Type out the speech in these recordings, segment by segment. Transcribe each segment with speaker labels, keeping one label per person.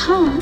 Speaker 1: हाँ,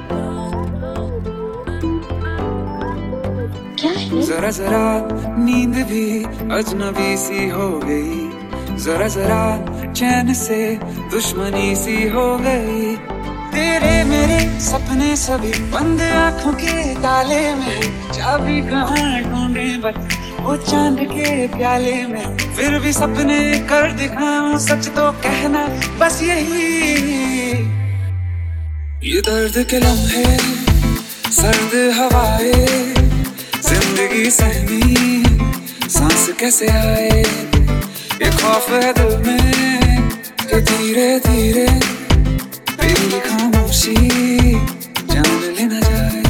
Speaker 1: क्या है?
Speaker 2: जरा जरा नींद भी अजनबी सी हो गई, जरा जरा चैन से दुश्मनी सी हो गई। तेरे मेरे सपने सभी बंद आंखों के ताले में, चाबी कहाँ ढूंढे बस वो चांद के प्याले में। फिर भी सपने कर दिखाऊं, सच तो कहना बस यही। ये दर्द के लम्हे, सर्द हवाएं, जिंदगी सहमी सांस कैसे आए। ये खौफ है दिल में कि धीरे धीरे तेरी खामोशी जान ले न जाए।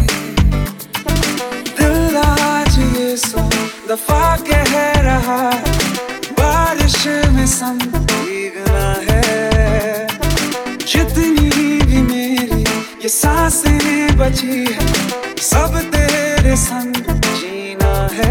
Speaker 2: दिल आज ये 100 दफा कह रहा, बारिश में संग भीगना है। जितनी भी मेरी ये सांसें बची है, सब तेरे संग जीना है।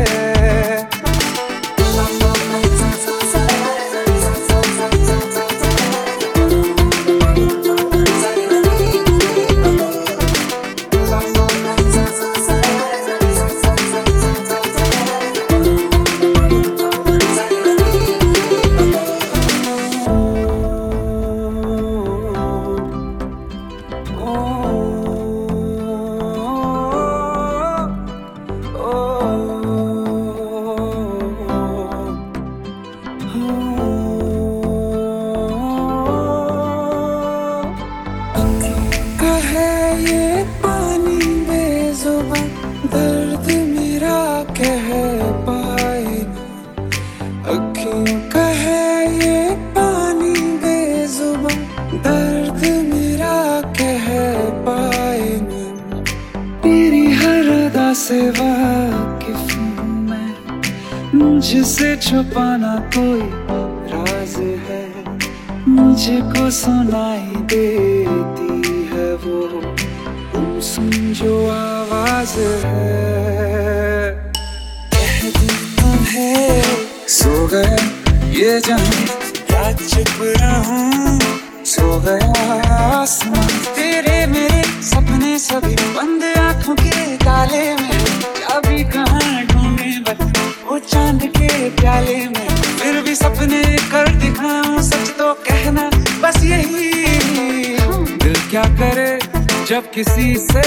Speaker 2: ये पानी बेजुबान दर्द मेरा कह पाए ना। अखियों का है ये पानी बेजुबान दर्द मेरा कह पाए ना। तेरी हर अदा से वाकिफ हूँ मैं, मुझसे छुपाना कोई राज है। मुझको सुनाई देती है वो सुन जो आवाज है। कह दी तुम्हें सो गया ये जहां, क्या चुप रहूं, सो गया आसमां। तेरे मेरे सपने सभी बंद आंखों के ताले में, चाबी कहाँ ढूंढे बस वो चांद के प्याले में। फिर भी सपने कर दिखाऊं, सच तो कहना बस यही। दिल क्या करे जब किसी से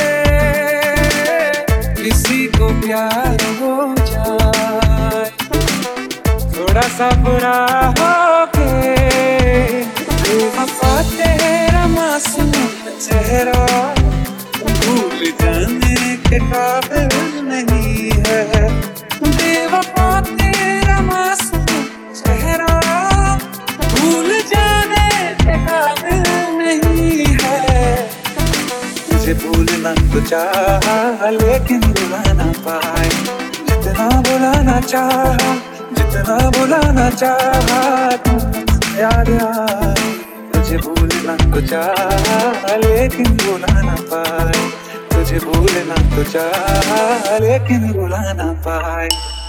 Speaker 2: किसी को प्यार हो जाए। थोड़ा सा बुरा हो के बेवफा तेरा मासूम चेहरा भूल जाने के काबिल नहीं है। बेवफा तेरा मासूम चेहरा भूल जाने के काबिल नहीं है। तुझे भूलना तो चाहा लेकिन भुला ना पाए, जितना भुलाना चाहा, जितना भुलाना चाहा तुम याद आए। तुझे भूलना तो चाहा लेकिन भुला ना पाए, तुझे भूलना तो चाहा लेकिन भुला ना पाए।